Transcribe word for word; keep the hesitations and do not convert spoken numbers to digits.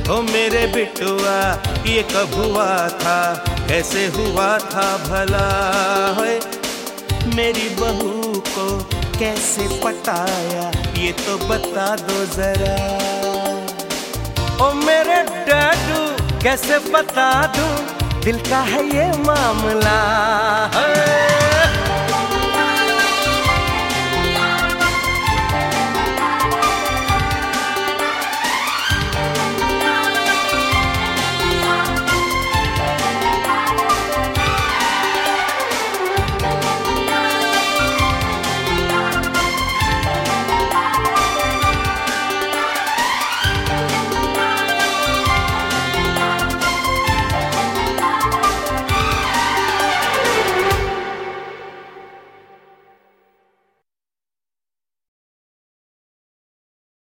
ओ मेरे बिटुआ ये कब हुआ था, कैसे हुआ था भला है? मेरी बहू को कैसे पटाया ये तो बता दो जरा। ओ मेरे डैडू कैसे बता दूं, दिल का है ये मामला है।